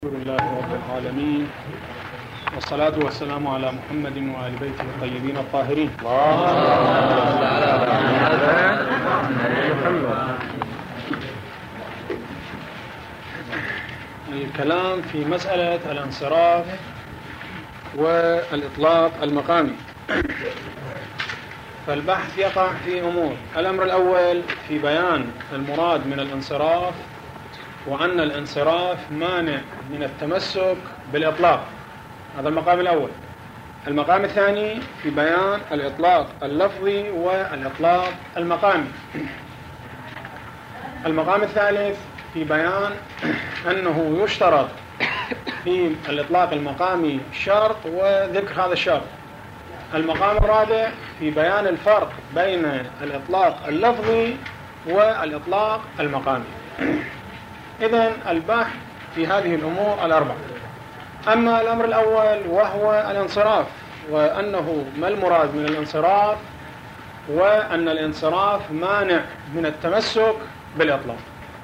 الحمد لله رب العالمين، والصلاة والسلام على محمد وآل بيته الطيبين الطاهرين. الكلام في مسألة الانصراف والإطلاق المقامي. فالبحث يقع في أمور. الأمر الأول في بيان المراد من الانصراف، وأن الانصراف مانع من التمسك بالإطلاق. هذا المقام الأول. المقام الثاني في بيان الإطلاق اللفظي والإطلاق المقامي. المقام الثالث في بيان أنه يشترط في الإطلاق المقامي شرط وذكر هذا الشرط. المقام الرابع في بيان الفرق بين الإطلاق اللفظي والإطلاق المقامي. إذن البحث في هذه الأمور الأربعة. أما الأمر الأول وهو الانصراف، وأنه ما المراد من الانصراف، وأن الانصراف مانع من التمسك بالإطلاق.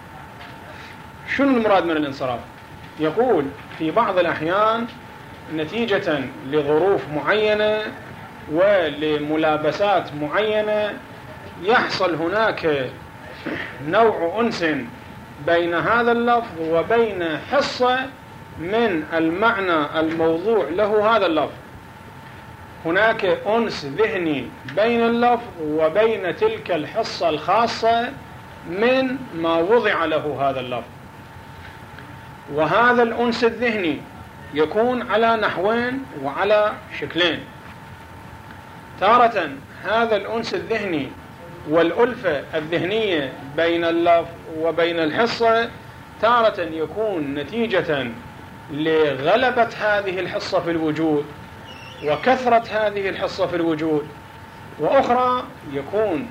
شنو المراد من الانصراف؟ يقول في بعض الأحيان نتيجة لظروف معينة ولملابسات معينة يحصل هناك نوع أنس بين هذا اللفظ وبين حصة من المعنى الموضوع له هذا اللفظ. هناك أنس ذهني بين اللفظ وبين تلك الحصة الخاصة من ما وضع له هذا اللفظ. وهذا الأنس الذهني يكون على نحوين وعلى شكلين. تارة هذا الأنس الذهني والألفة الذهنية بين اللفظ وبين الحصة تارة يكون نتيجة لغلبة هذه الحصة في الوجود وكثرة هذه الحصة في الوجود، وأخرى يكون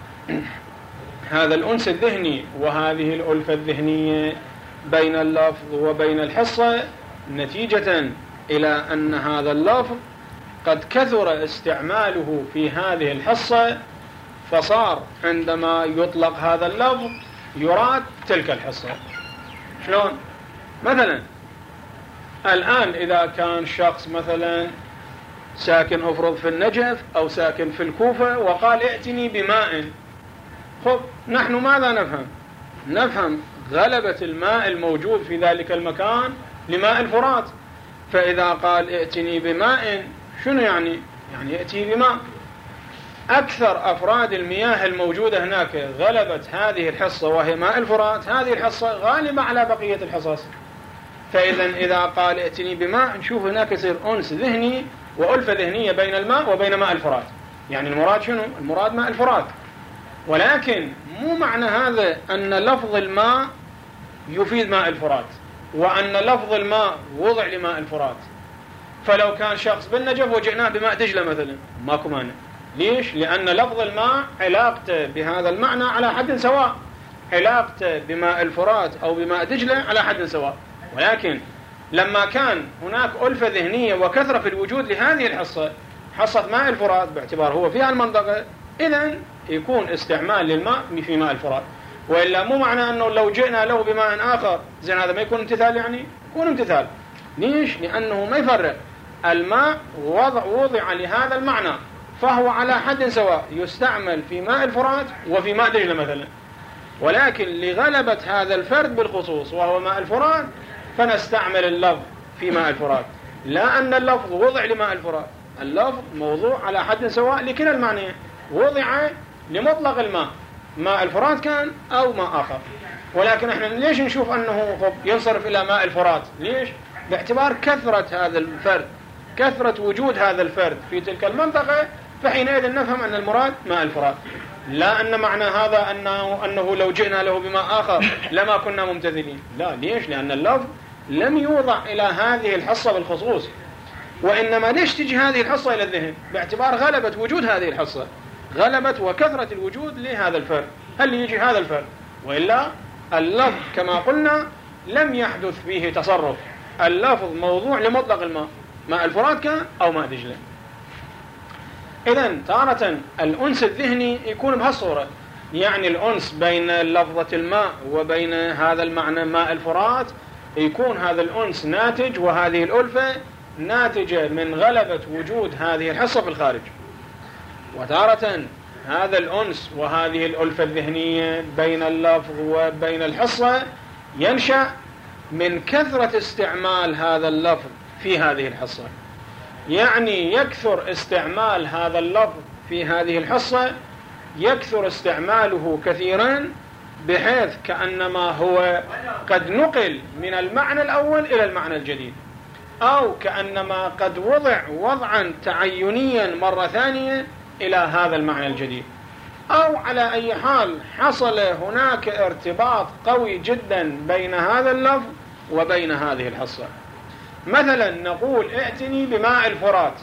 هذا الأنس الذهني وهذه الألفة الذهنية بين اللفظ وبين الحصة نتيجة إلى أن هذا اللفظ قد كثر استعماله في هذه الحصة، فصار عندما يطلق هذا اللفظ يراد تلك الحصة. شلون؟ مثلا الآن إذا كان شخص مثلا ساكن أفرض في النجف أو ساكن في الكوفة وقال ائتني بماء، خب نحن ماذا نفهم غلبة الماء الموجود في ذلك المكان لماء الفرات. فإذا قال ائتني بماء شنو يعني يأتي بماء. أكثر أفراد المياه الموجودة هناك غلبت هذه الحصة وهي ماء الفرات، هذه الحصة غالبة على بقية الحصص. إذا قال ائتني بماء نشوف هناك يصير أنس ذهني وألفة ذهنية بين الماء وبين ماء الفرات. يعني المراد شنو؟ المراد ماء الفرات. ولكن مو معنى هذا أن لفظ الماء يفيد ماء الفرات وأن لفظ الماء وضع لماء الفرات. فلو كان شخص بالنجف وجئناه بماء دجلة مثلا ماكو مانع. ليش؟ لأن لفظ الماء علاقته بهذا المعنى على حد سواء، علاقته بماء الفرات أو بماء دجلة على حد سواء. ولكن لما كان هناك ألفة ذهنية وكثرة في الوجود لهذه الحصة، حصة ماء الفرات باعتبار هو فيها المنطقة، إذن يكون استعمال للماء في ماء الفرات. وإلا مو معنى أنه لو جئنا له بماء آخر زين هذا ما يكون امتثال. يعني يكون امتثال. ليش؟ لأنه ما يفرق. الماء وضع لهذا المعنى، فهو على حد سواء يستعمل في ماء الفرات وفي ماء دجلة مثلا. ولكن لغلبة هذا الفرد بالخصوص وهو ماء الفرات فنستعمل اللفظ في ماء الفرات، لا أن اللفظ وضع لماء الفرات. اللفظ موضوع على حد سواء لكلا المعنيين، وضع لمطلق الماء، ماء الفرات كان أو ماء آخر. ولكن احنا ليش نشوف أنه ينصرف إلى ماء الفرات؟ ليش؟ باعتبار كثرة هذا الفرد، كثرة وجود هذا الفرد في تلك المنطقة، فحينئذ نفهم أن المراد ماء الفرات، لا أن معنى هذا أنه لو جئنا له بماء آخر لما كنا ممتثلين. لا. ليش؟ لأن اللفظ لم يوضع إلى هذه الحصة بالخصوص، وإنما ليش تجي هذه الحصة إلى الذهن؟ باعتبار غلبة وجود هذه الحصة، غلبة وكثرة الوجود لهذا الفرد، هل يجي هذا الفرد. وإلا اللفظ كما قلنا لم يحدث فيه تصرف، اللفظ موضوع لمطلق الماء، ماء الفرات كان أو ماء دجلة. إذن تارة الأنس الذهني يكون بهالصورة، يعني الأنس بين لفظة الماء وبين هذا المعنى ماء الفرات يكون هذا الأنس ناتج وهذه الألفة ناتجة من غلبة وجود هذه الحصة في الخارج. وتارة هذا الأنس وهذه الألفة الذهنية بين اللفظ وبين الحصة ينشأ من كثرة استعمال هذا اللفظ في هذه الحصة، يعني يكثر استعمال هذا اللفظ في هذه الحصة، يكثر استعماله كثيرا بحيث كأنما هو قد نقل من المعنى الأول إلى المعنى الجديد، أو كأنما قد وضع وضعا تعينيا مرة ثانية إلى هذا المعنى الجديد، أو على أي حال حصل هناك ارتباط قوي جدا بين هذا اللفظ وبين هذه الحصة. مثلا نقول ائتني بماء الفرات،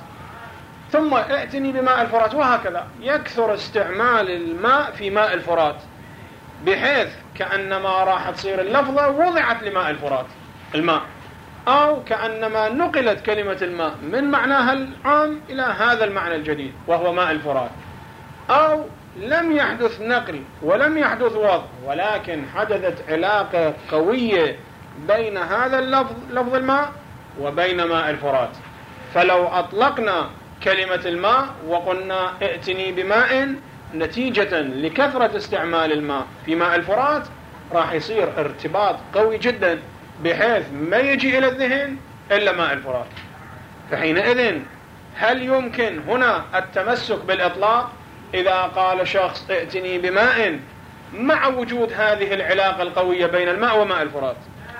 ثم ائتني بماء الفرات، وهكذا يكثر استعمال الماء في ماء الفرات بحيث كأنما راح تصير اللفظة وضعت لماء الفرات الماء، أو كأنما نقلت كلمة الماء من معناها العام إلى هذا المعنى الجديد وهو ماء الفرات، أو لم يحدث نقل ولم يحدث وضع، ولكن حدثت علاقة قوية بين هذا اللفظ لفظ الماء وبين ماء الفرات. فلو أطلقنا كلمة الماء وقلنا ائتني بماء نتيجة لكثرة استعمال الماء في ماء الفرات راح يصير ارتباط قوي جدا بحيث ما يجي إلى الذهن إلا ماء الفرات. فحينئذ هل يمكن هنا التمسك بالإطلاق إذا قال شخص ائتني بماء مع وجود هذه العلاقة القوية بين الماء وماء الفرات،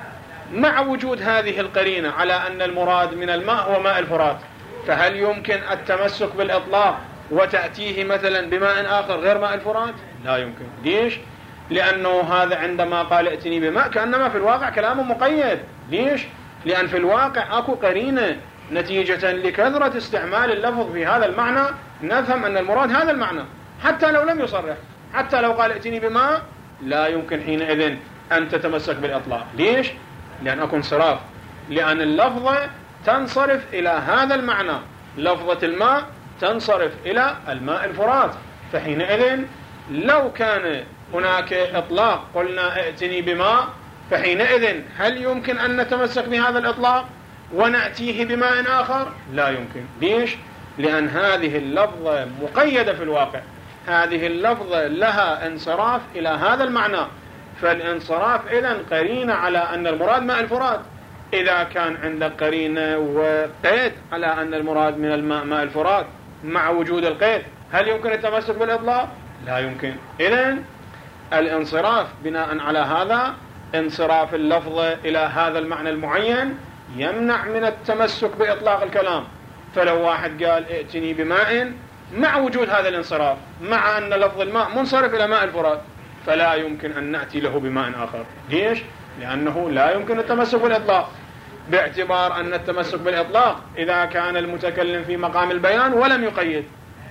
مع وجود هذه القرينة على أن المراد من الماء هو ماء الفرات؟ فهل يمكن التمسك بالإطلاق وتأتيه مثلا بماء آخر غير ماء الفرات؟ لا يمكن. ليش؟ لأنه هذا عندما قال ائتني بماء كأنما في الواقع كلامه مقيد. ليش؟ لأن في الواقع أكو قرينة نتيجة لكثرة استعمال اللفظ في هذا المعنى نفهم أن المراد هذا المعنى حتى لو لم يصرح، حتى لو قال ائتني بماء لا يمكن حينئذ أن تتمسك بالإطلاق. ليش؟ لأن أكو انصراف، لأن اللفظة تنصرف إلى هذا المعنى، لفظة الماء تنصرف إلى الماء الفرات. فحينئذ لو كان هناك إطلاق قلنا ائتني بماء، فحينئذ هل يمكن أن نتمسك بهذا الإطلاق ونأتيه بماء آخر؟ لا يمكن. ليش؟ لأن هذه اللفظة مقيدة في الواقع، هذه اللفظة لها انصراف إلى هذا المعنى، فالانصراف إذن قرينة على أن المراد ماء الفرات. إذا كان عندك قرينة وقيد على أن المراد من الماء ماء الفرات مع وجود القيد، هل يمكن التمسك بالإطلاق؟ لا يمكن. إذن الانصراف بناء على هذا انصراف اللفظة إلى هذا المعنى المعين يمنع من التمسك بإطلاق الكلام. فلو واحد قال ائتني بماء مع وجود هذا الانصراف، مع أن لفظ الماء منصرف إلى ماء الفرات، فلا يمكن أن نأتي له بماء آخر. ليش؟ لأنه لا يمكن التمسك بالإطلاق، باعتبار أن التمسك بالإطلاق إذا كان المتكلم في مقام البيان ولم يقيد،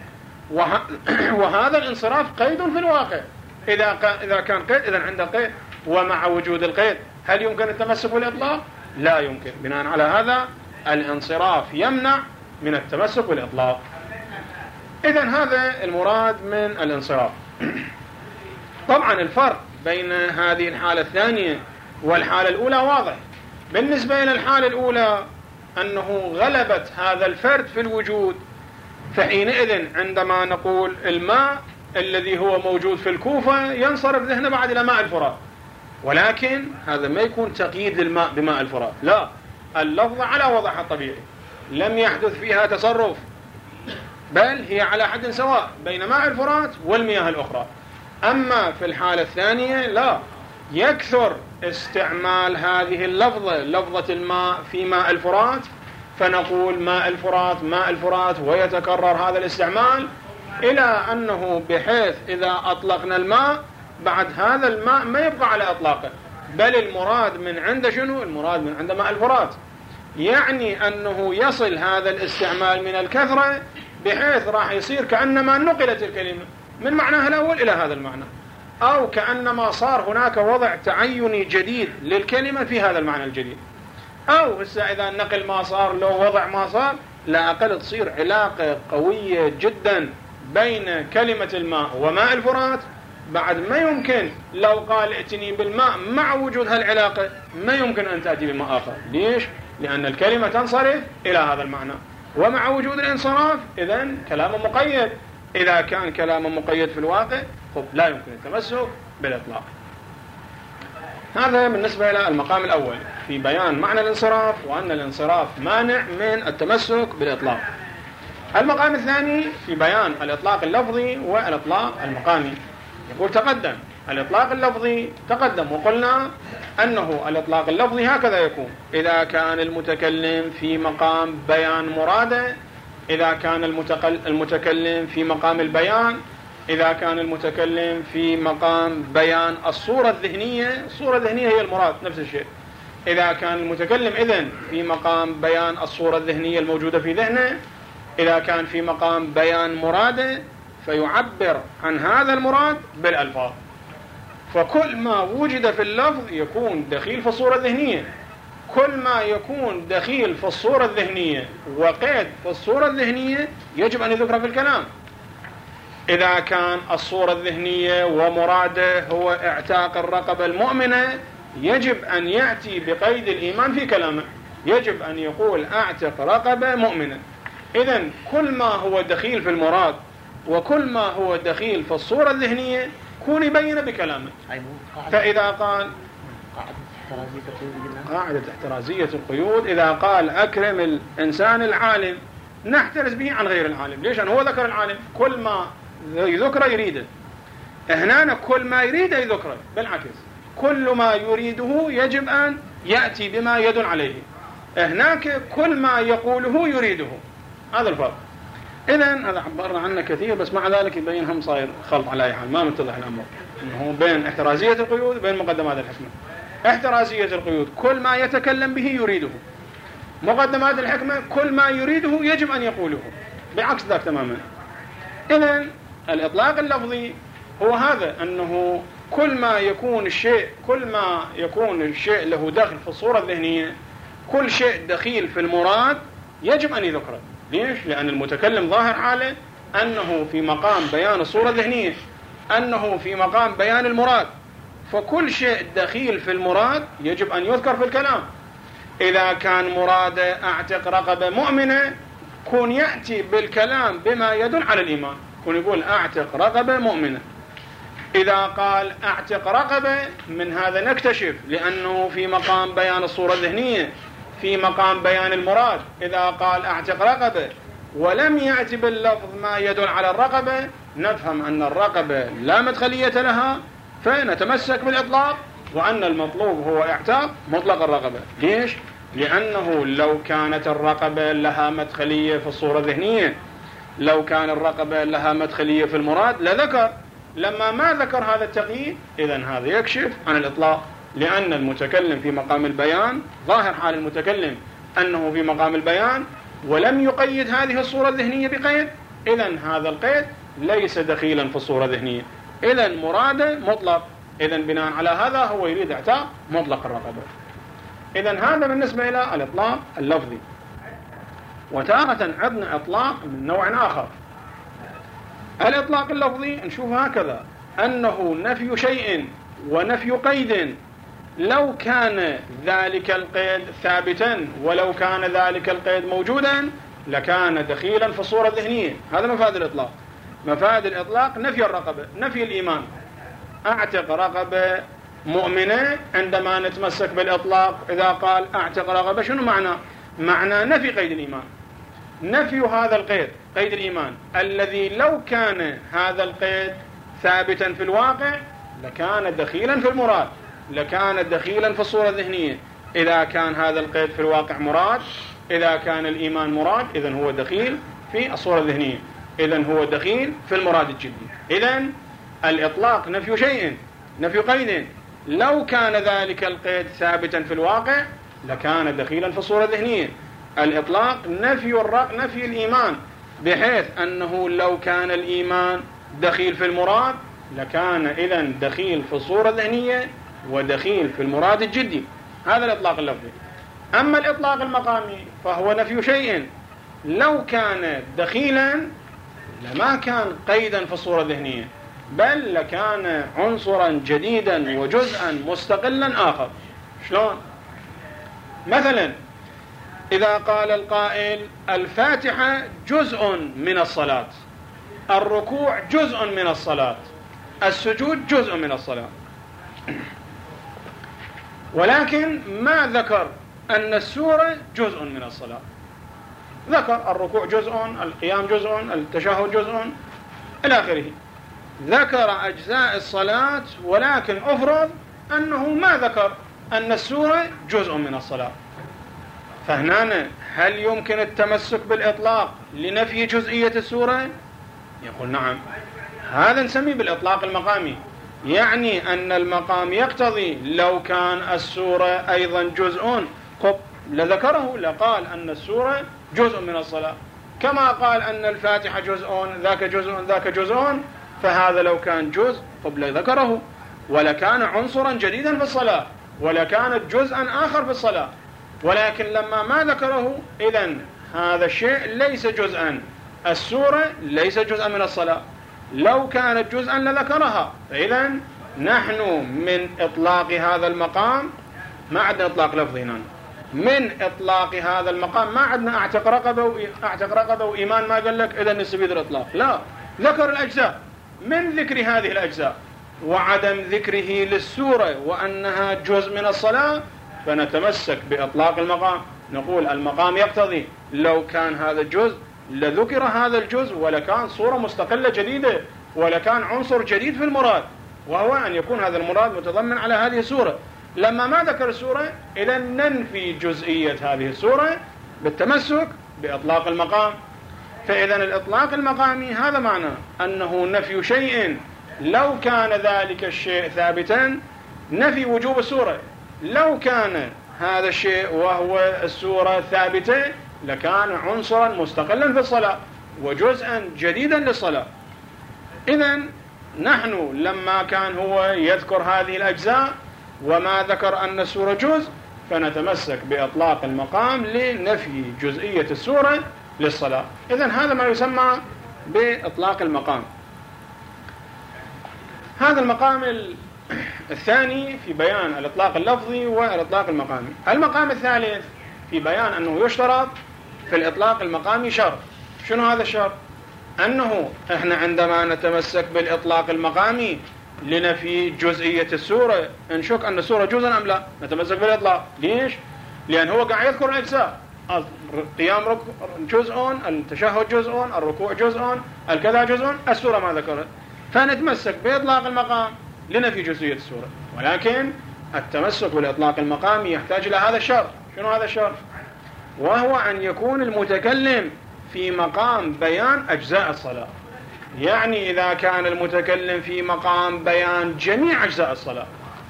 وهذا الانصراف قيد في الواقع. إذا كان قيد إذن عند قيد، ومع وجود القيد هل يمكن التمسك بالإطلاق؟ لا يمكن. بناء على هذا الانصراف يمنع من التمسك بالإطلاق. إذن هذا المراد من الانصراف. طبعا الفرق بين هذه الحالة الثانية والحالة الأولى واضح. بالنسبة إلى الحالة الأولى أنه غلبت هذا الفرد في الوجود، فحينئذ عندما نقول الماء الذي هو موجود في الكوفة ينصرف ذهنه بعد إلى ماء الفرات، ولكن هذا ما يكون تقييد للماء بماء الفرات، لا، اللفظة على وضعها الطبيعي لم يحدث فيها تصرف، بل هي على حد سواء بين ماء الفرات والمياه الأخرى. أما في الحالة الثانية لا، يكثر استعمال هذه اللفظة لفظة الماء في ماء الفرات، فنقول ماء الفرات ماء الفرات، ويتكرر هذا الاستعمال إلى أنه بحيث إذا أطلقنا الماء بعد هذا الماء ما يبقى على إطلاقه، بل المراد من عند شنو؟ المراد من عند ماء الفرات. يعني أنه يصل هذا الاستعمال من الكثرة بحيث راح يصير كأنما نقلت الكلمة من معناها الأول إلى هذا المعنى، أو كأنما صار هناك وضع تعيني جديد للكلمة في هذا المعنى الجديد، أو إذا النقل ما صار لو وضع ما صار، لا أقل تصير علاقة قوية جدا بين كلمة الماء وماء الفرات بعد ما يمكن لو قال ائتني بالماء مع وجود هالعلاقة ما يمكن أن تأتي بماء آخر. ليش؟ لأن الكلمة تنصرف إلى هذا المعنى، ومع وجود الانصراف إذن كلامه مقيد. إذا كان كلامه مقيد في الواقع لا يمكن التمسك بالإطلاق. هذا بالنسبة إلى المقام الأول في بيان معنى الانصراف، وأن الانصراف مانع من التمسك بالإطلاق. المقام الثاني في بيان الإطلاق اللفظي والإطلاق المقامي. يقول تقدم الإطلاق اللفظي تقدم، وقلنا أنه الإطلاق اللفظي هكذا يكون: إذا كان المتكلم في مقام بيان مراده، إذا كان المتكلم في مقام البيان، إذا كان المتكلم في مقام بيان الصورة الذهنية. الصورة الذهنية هي المراد، نفس الشيء. إذا كان المتكلم إذن في مقام بيان الصورة الذهنية الموجودة في ذهنه، إذا كان في مقام بيان مراده، فيعبر عن هذا المراد بالألفاظ. فكل ما وجد في اللفظ يكون دخيل في الصورة الذهنية. كل ما يكون دخيل في الصورة الذهنية وقيد في الصورة الذهنية يجب أن يذكر في الكلام. إذا كان الصورة الذهنية ومراده هو اعتاق الرقبة المؤمنة، يجب أن يأتي بقيد الإيمان في كلامه، يجب أن يقول أعتق رقبة مؤمنة. إذن كل ما هو دخيل في المراد وكل ما هو دخيل في الصورة الذهنية كون يبين بكلامه. فإذا قال قاعدة احترازية القيود، إذا قال أكرم الإنسان العالم نحترز به عن غير العالم. ليش؟ أنه هو ذكر العالم، كل ما يذكره يريده. هنا كل ما يريده يذكره، بالعكس كل ما يريده يجب أن يأتي بما يدل عليه. هناك كل ما يقوله يريده. هذا الفرق. إذن هذا عبرنا عنه كثير، بس مع ذلك يبين هم صاير خلط على أي حال، ما متضح الأمر إنه بين احترازية القيود وبين مقدمات الحكمة. احترازية القيود كل ما يتكلم به يريده، مقدمات الحكمة كل ما يريده يجب أن يقوله، بعكس ذاك تماما. إذن الإطلاق اللفظي هو هذا، أنه كل ما يكون الشيء له دخل في الصورة الذهنية، كل شيء دخيل في المراد يجب أن يذكره. ليش؟ لأن المتكلم ظاهر حاله أنه في مقام بيان الصورة الذهنية، أنه في مقام بيان المراد، فكل شيء دخيل في المراد يجب أن يذكر في الكلام. إذا كان مراده أعتق رقبة مؤمنة، كون يأتي بالكلام بما يدل على الإيمان، كون يقول أعتق رقبة مؤمنة. إذا قال أعتق رقبة، من هذا نكتشف لأنه في مقام بيان الصورة الذهنية، في مقام بيان المراد. إذا قال أعتق رقبة ولم يأتي باللفظ ما يدل على الرقبة، نفهم أن الرقبة لا مدخلية لها، فنتمسك بالإطلاق، وأن المطلوب هو اعتاق مطلق الرقبة. ليش؟ لأنه لو كانت الرقبة لها مدخلية في الصورة الذهنية، لو كان الرقبة لها مدخلية في المراد لذكر. لما ما ذكر هذا التقييد، إذن هذا يكشف عن الإطلاق، لأن المتكلم في مقام البيان، ظاهر حال المتكلم أنه في مقام البيان ولم يقيد هذه الصورة الذهنية بقيد، إذن هذا القيد ليس دخيلا في الصورة الذهنية، إذن مراده مطلق. إذن بناء على هذا هو يريد اعتاق مطلق الرقبة. إذن هذا بالنسبة إلى الإطلاق اللفظي. وتارة عندنا إطلاق من نوع آخر. الإطلاق اللفظي نشوف هكذا، أنه نفي شيء ونفي قيد، لو كان ذلك القيد ثابتا ولو كان ذلك القيد موجودا لكان دخيلا في الصورة الذهنية. هذا مفاد الإطلاق. مفاد الإطلاق نفي الرقبة، نفي الإيمان. أعتق رقبة مؤمنة، عندما نتمسك بالإطلاق إذا قال أعتق رقبة شنو معنى؟ معنى نفي قيد الإيمان، نفي هذا القيد، قيد الإيمان الذي لو كان هذا القيد ثابتا في الواقع لكان دخيلا في المراد، لكان دخيلا في الصورة الذهنية. إذا كان هذا القيد في الواقع مراد، إذا كان الإيمان مراد، إذن هو دخيل في الصورة الذهنية، إذن هو دخيل في المراد الجدي. إذن الإطلاق نفي شيء، نفي قيد، لو كان ذلك القيد ثابتا في الواقع لكان دخيلا في الصورة الذهنية. الإطلاق نفي الإيمان، بحيث أنه لو كان الإيمان دخيل في المراد لكان إذن دخيل في الصورة الذهنية ودخيل في المراد الجدي. هذا الإطلاق اللفظي. أما الإطلاق المقامي فهو نفي شيء لو كان دخيلا لما كان قيدا في الصورة الذهنية، بل لكان عنصرا جديدا وجزءا مستقلا آخر. شلون؟ مثلا إذا قال القائل الفاتحة جزء من الصلاة، الركوع جزء من الصلاة، السجود جزء من الصلاة، ولكن ما ذكر أن السورة جزء من الصلاة. ذكر الركوع جزء، القيام جزء، التشهد جزء إلى آخره، ذكر أجزاء الصلاة، ولكن أفرض أنه ما ذكر أن السورة جزء من الصلاة. فهنا هل يمكن التمسك بالإطلاق لنفي جزئية السورة؟ يقول نعم، هذا نسميه بالإطلاق المقامي، يعني أن المقام يقتضي لو كان السورة أيضا جزء لذكره، لقال أن السورة جزء من الصلاة، كما قال أن الفاتحة جزء، ذاك جزء، ذاك جزء، فهذا لو كان جزء لذكره، ولكان عنصرا جديدا في الصلاة، ولكانت جزءا آخر في الصلاة، ولكن لما ما ذكره إذن هذا الشيء ليس جزءا، السورة ليس جزءا من الصلاة. لو كانت جزءا لذكرها. فإذن نحن من إطلاق هذا المقام ما عندنا إطلاق لفظي هنا، من إطلاق هذا المقام ما عندنا أعتق رقبة وإيمان ما قال لك إذن نستفيد الإطلاق، لا، ذكر الأجزاء، من ذكر هذه الأجزاء وعدم ذكره للسورة وأنها جزء من الصلاة فنتمسك بإطلاق المقام، نقول المقام يقتضي لو كان هذا الجزء لذكر هذا الجزء، ولكان صورة مستقلة جديدة، ولكان عنصر جديد في المراد، وهو أن يكون هذا المراد متضمن على هذه السورة. لما ما ذكر السورة إذا ننفي جزئية هذه السورة بالتمسك بإطلاق المقام. فإذا الإطلاق المقامي هذا معنى أنه نفي شيء لو كان ذلك الشيء ثابتا، نفي وجوب السورة. لو كان هذا الشيء وهو السورة ثابتة لكان عنصرا مستقلا في الصلاة وجزءا جديدا للصلاة. إذن نحن لما كان هو يذكر هذه الأجزاء وما ذكر أن السورة جزء فنتمسك بإطلاق المقام لنفي جزئية السورة للصلاة. إذن هذا ما يسمى بإطلاق المقام. هذا المقام الثاني في بيان الإطلاق اللفظي والإطلاق المقامي. المقام الثالث في بيان أنه يشترط في الإطلاق المقامي شرط. شنو هذا الشرط؟ أنه إحنا عندما نتمسك بالإطلاق المقامي لنفي جزئية السورة نشك أن السورة جزء أم لا، نتمسك بالإطلاق. ليش؟ لأن هو قاعد يذكر الأجزاء، القيام جزء، التشهد جزء، الركوع جزء، الكذا جزء، السورة ما ذكرت، فنتمسك بإطلاق المقام لنفي جزئية السورة. ولكن التمسك بالإطلاق المقامي يحتاج إلى هذا الشرط. شنو هذا الشرط؟ وهو أن يكون المتكلم في مقام بيان أجزاء الصلاة. يعني إذا كان المتكلم في مقام بيان جميع أجزاء الصلاة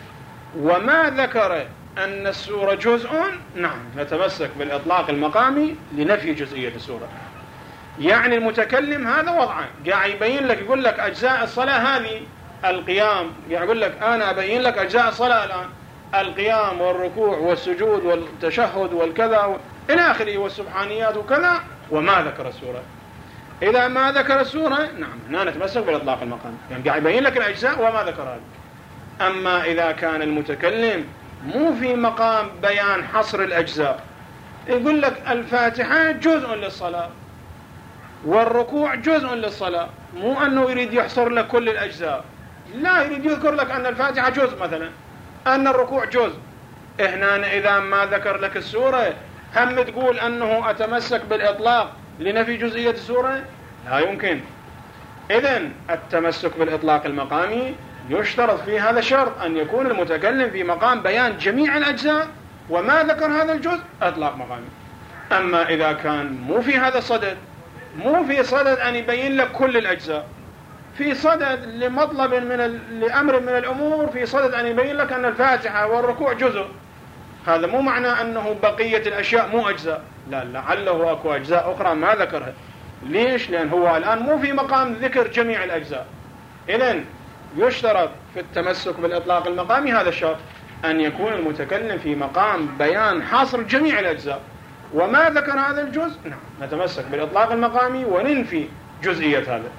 وما ذكر أن السورة جزء، نعم نتمسك بالإطلاق المقامي لنفي جزئية السورة. يعني المتكلم هذا وضعه قاعد يبين لك، يقول لك أجزاء الصلاة هذه، القيام، يعني يقول لك أنا أبين لك أجزاء الصلاة الآن، القيام والركوع والسجود والتشهد والكذا إلى آخره والسبحانيات وكذا، وما ذكر السورة. إذا ما ذكر السورة نعم هنا نتمسك بالإطلاق المقام، يعني قاعد يبين لك الأجزاء وما ذكرها. أما إذا كان المتكلم مو في مقام بيان حصر الأجزاء، يقول لك الفاتحة جزء للصلاة والركوع جزء للصلاة، مو أنه يريد يحصر لك كل الأجزاء، لا، يريد يذكر لك أن الفاتحة جزء مثلا، أن الركوع جزء. هنا إذا ما ذكر لك السورة هم تقول أنه أتمسك بالإطلاق لنفي جزئية السورة؟ لا يمكن. إذن التمسك بالإطلاق المقامي يشترط في هذا الشرط أن يكون المتكلم في مقام بيان جميع الأجزاء وما ذكر هذا الجزء إطلاق مقامي. أما إذا كان مو في هذا الصدد، مو في صدد أن يبين لك كل الأجزاء، في صدد لمطلب لأمر من الأمور، في صدد أن يبين لك أن الفاتحة والركوع جزء، هذا مو معنى أنه بقية الأشياء مو أجزاء، لا، لعله أكو أجزاء أخرى ما ذكرها. ليش؟ لأن هو الآن مو في مقام ذكر جميع الأجزاء. إذن يشترط في التمسك بالإطلاق المقامي هذا الشرط، أن يكون المتكلم في مقام بيان حاصر جميع الأجزاء وما ذكر هذا الجزء، نعم نتمسك بالإطلاق المقامي وننفي جزئية هذا.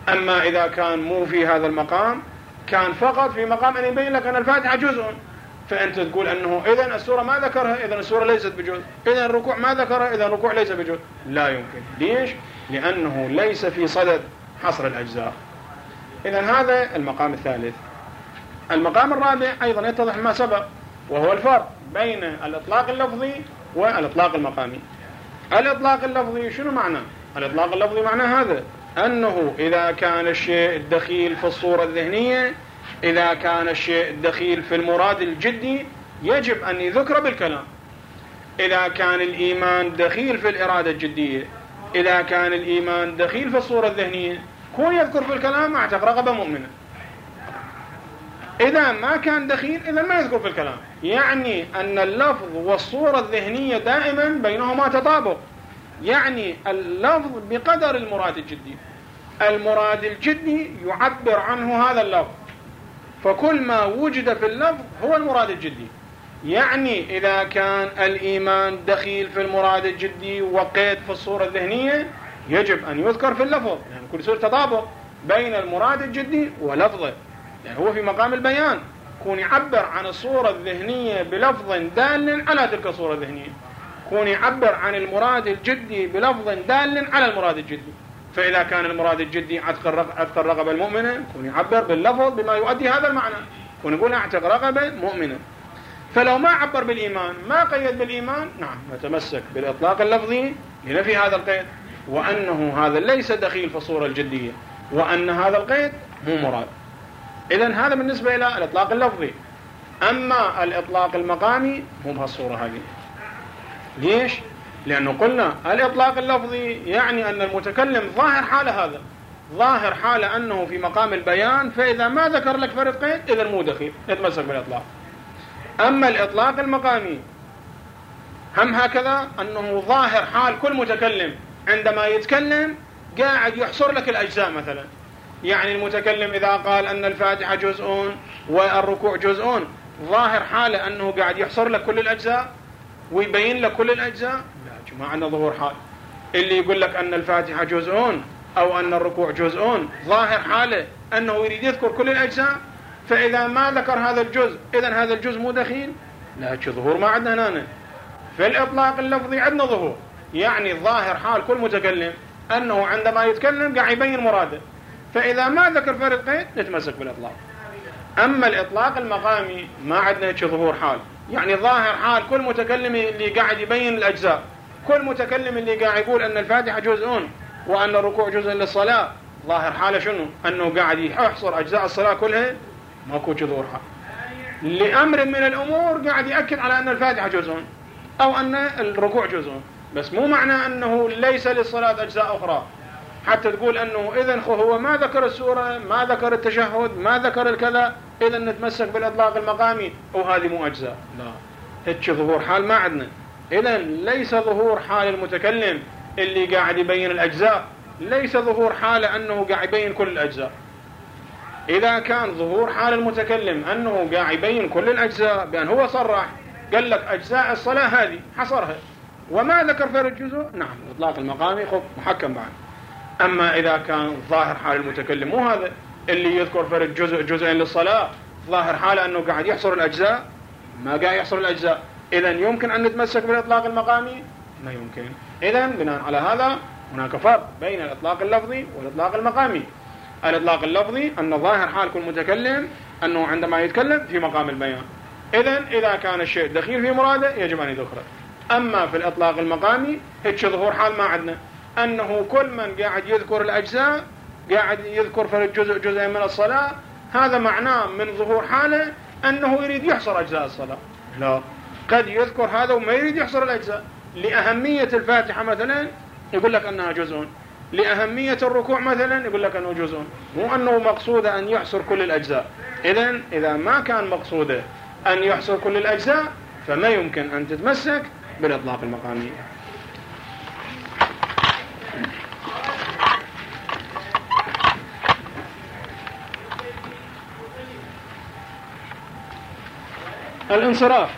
أما إذا كان مو في هذا المقام، كان فقط في مقام أن يبين لك أن الفاتحة جزء، فأنت تقول أنه إذن السورة ما ذكرها، إذن السورة ليست بجزء، إذن الركوع ما ذكرها، إذن الركوع ليس بجزء. لا يمكن. ليش؟ لأنه ليس في صدد حصر الأجزاء. إذن هذا المقام الثالث. المقام الرابع أيضا يتضح ما سبق، وهو الفرق بين الإطلاق اللفظي والإطلاق المقامي. الإطلاق اللفظي شنو معناه؟ الإطلاق اللفظي معناه هذا، أنه إذا كان الشيء الدخيل في الصورة الذهنية، إذا كان الشيء الدخيل في المراد الجدي، يجب أن يذكر بالكلام. إذا كان الإيمان دخيل في الإرادة الجدية، إذا كان الإيمان دخيل في الصورة الذهنية، هو يذكر في الكلام اعتق رقبة مؤمنة. إذا ما كان دخيل، إذا ما يذكر في الكلام. يعني أن اللفظ والصورة الذهنية دائما بينهما تطابق، يعني اللفظ بقدر المراد الجدي. المراد الجدي يعبر عنه هذا اللفظ، فكل ما وجد في اللفظ هو المراد الجدي. يعني إذا كان الإيمان دخيل في المراد الجدي وقيد في الصورة الذهنية، يجب أن يذكر في اللفظ، يعني كل سورة تطابق بين المراد الجدي ولفظه. يعني هو في مقام البيان كون يعبر عن الصورة الذهنية بلفظ دال على تلك الصورة الذهنية، كون يعبر عن المراد الجدي بلفظ دال على المراد الجدي. فإذا كان المراد الجدي عتق الرقبة المؤمنة، كون يعبر باللفظ بما يؤدي هذا المعنى، كون يقول اعتق رقبة مؤمنة. فلو ما عبر بالإيمان، ما قيد بالإيمان، نعم نتمسك بالإطلاق اللفظي لنفي هذا القيد، وأنه هذا ليس دخيل في الصورة الجدية، وأن هذا القيد مو مراد. إذن هذا بالنسبة إلى الإطلاق اللفظي. أما الإطلاق المقامي مو بهالصورة هذه. ليش؟ لأنه قلنا الإطلاق اللفظي يعني أن المتكلم ظاهر حال هذا، ظاهر حال أنه في مقام البيان، فإذا ما ذكر لك فرد قيد إذن مو دخيل، نتمسك بالإطلاق. أما الإطلاق المقامي هم هكذا، أنه ظاهر حال كل متكلم عندما يتكلم قاعد يحصر لك الأجزاء. مثلا يعني المتكلم إذا قال أن الفاتحة جزء والركوع جزء، ظاهر حاله أنه قاعد يحصر لك كل الأجزاء ويبين لك كل الأجزاء؟ لا، ما عندنا ظهور حال. اللي يقول لك أن الفاتحة جزء أو أن الركوع جزء، ظاهر حاله أنه يريد يذكر كل الأجزاء، فإذا ما ذكر هذا الجزء إذن هذا الجزء مو دخيل. لا، ظهور ما عندنا هنا. في الإطلاق اللفظي عندنا ظهور، يعني ظاهر حال كل متكلم أنه عندما يتكلم قاعد يبين مراده، فإذا ما ذكر فرد قيد نتمسك بالإطلاق. أما الإطلاق المقامي ما عندنا ظهور حال، يعني ظاهر حال كل متكلم اللي قاعد يبين الأجزاء، كل متكلم اللي قاعد يقول أن الفاتحة جزء وأن الركوع جزء للصلاة، ظاهر حاله شنو؟ أنه قاعد يحصر أجزاء الصلاة كلها، ماكو ظهور حال. لأمر من الأمور قاعد يأكد على أن الفاتحة جزء أو أن الركوع جزء، بس مو معنى أنه ليس للصلاة أجزاء أخرى حتى تقول أنه إذن هو ما ذكر السورة، ما ذكر التشهد، ما ذكر الكذا، إذن نتمسك بالإطلاق المقامي وهذه مو أجزاء. لا، هيك ظهور حال ما عندنا. إذن ليس ظهور حال المتكلم اللي قاعد يبين الأجزاء، ليس ظهور حاله أنه قاعد يبين كل الأجزاء. إذا كان ظهور حال المتكلم أنه قاعد يبين كل الأجزاء، بأن هو صرح قال لك أجزاء الصلاة هذه حصرها وما ذكر فرد جزء، نعم الإطلاق المقامي خب محكم بعد. أما إذا كان ظاهر حال المتكلم مو هذا، اللي يذكر فرد جزئين للصلاة، ظاهر حاله أنه قاعد يحصر الأجزاء، ما قاعد يحصر الأجزاء، إذن يمكن أن نتمسك بالإطلاق المقامي؟ ما يمكن. إذن بناء على هذا هناك فرق بين الإطلاق اللفظي والإطلاق المقامي. الإطلاق اللفظي أن ظاهر حال كل متكلم أنه عندما يتكلم في مقام البيان، إذن إذا كان الشيء دخيل في مراده يجب أن يذكره. أما في الإطلاق المقامي هيك ظهور حال ما عندنا، أنه كل من قاعد يذكر الأجزاء قاعد يذكر فرد جزء من الصلاة، هذا معناه من ظهور حاله أنه يريد يحصر أجزاء الصلاة. لا، قد يذكر هذا وما يريد يحصر الأجزاء. لأهمية الفاتحة مثلا يقول لك أنها جزء، لأهمية الركوع مثلا يقول لك أنه جزء، مو أنه مقصوده أن يحصر كل الأجزاء. إذن إذا ما كان مقصوده أن يحصر كل الأجزاء فما يمكن أن تتمسك بالإطلاق المقامي. الانصراف.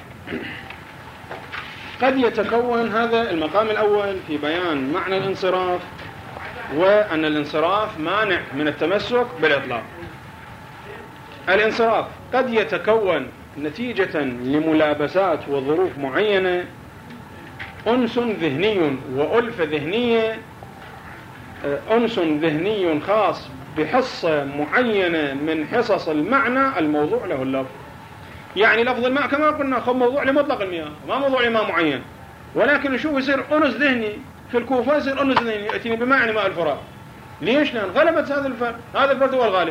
قد يتكون هذا المقام الأول في بيان معنى الانصراف وأن الانصراف مانع من التمسك بالإطلاق. الانصراف قد يتكون نتيجة لملابسات وظروف معينة، أنس ذهني وألفة ذهنية، أنس ذهني خاص بحصة معينة من حصص المعنى الموضوع له اللفظ. يعني لفظ الماء كما قلنا هو موضوع لمطلق المياه، ما موضوع لماء معين، ولكن نشوف يصير أنس ذهني في الكوفة، يصير أنس ذهني يأتيني بماء يعني ماء الفرات. ليش؟ لأن غلبت هذا الفرد، هذا الفرد هو الغالب.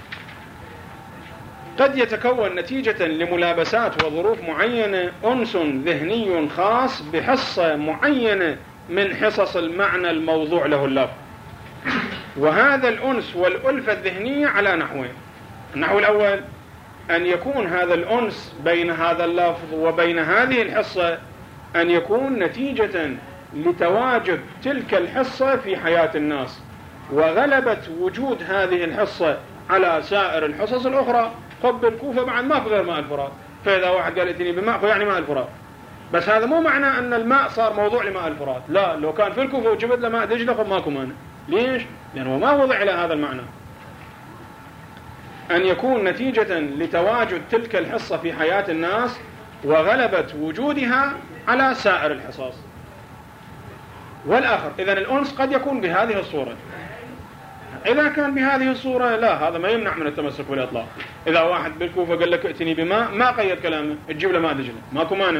قد يتكون نتيجة لملابسات وظروف معينة أنس ذهني خاص بحصة معينة من حصص المعنى الموضوع له اللفظ. وهذا الأنس والألفة الذهنية على نحوين. النحو الأول أن يكون هذا الأنس بين هذا اللفظ وبين هذه الحصة أن يكون نتيجة لتواجد تلك الحصة في حياة الناس، وغلبت وجود هذه الحصة على سائر الحصص الأخرى. قبل الكوفة بعد ما في غير ماء الفرات، فإذا واحد قال ائتني بماء يعني ماء الفرات، بس هذا مو معنى أن الماء صار موضوع لماء الفرات، لا، لو كان في الكوفة وجبت له ماء دجلة ماكو مانع. ليش؟ لأنه ما وضع إلى هذا المعنى. أن يكون نتيجة لتواجد تلك الحصة في حياة الناس وغلبت وجودها على سائر الحصص. والآخر إذن الأنس قد يكون بهذه الصورة. إذا كان بهذه الصورة لا، هذا ما يمنع من التمسك بالإطلاق. إذا واحد بالكوفة قال لك ائتني بماء ما قيد كلامه، تجيب له ماء دجلة ماكو مانع.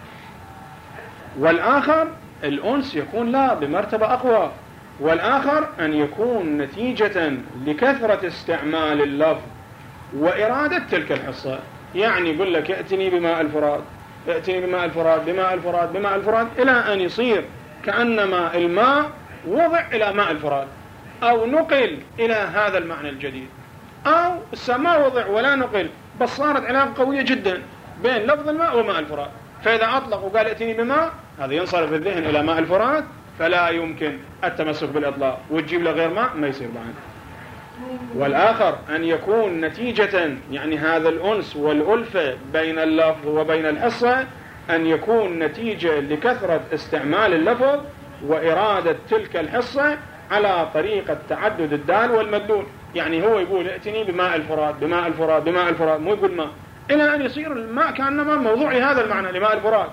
والآخر الأنس يكون لا بمرتبة أقوى. والآخر أن يكون نتيجة لكثرة استعمال اللفظ وإرادة تلك الحصة. يعني يقول لك ائتني بماء الفرات، ائتني بماء الفرات، بماء الفرات، بماء الفرات، إلى أن يصير كأنما الماء وضع إلى ماء الفرات أو نقل إلى هذا المعنى الجديد، أو ما وضع ولا نقل، بس صارت علاقة قوية جدا بين لفظ الماء وماء الفرات. فإذا أطلق وقال ائتني بماء، هذا ينصرف الذهن إلى ماء الفرات، فلا يمكن التمسك بالإطلاق، وتجيب له غير ماء ما يصير بعد. والآخر أن يكون نتيجة، يعني هذا الأنس والألفة بين اللفظ وبين الحصة أن يكون نتيجة لكثرة استعمال اللفظ وإرادة تلك الحصة على طريقة تعدد الدال والمدلول. يعني هو يقول ائتني بماء الفرات، بماء الفرات، بماء الفرات، مو يقول ماء، إلى أن يصير الماء كأنما موضوع لهذا المعنى لماء الفرات.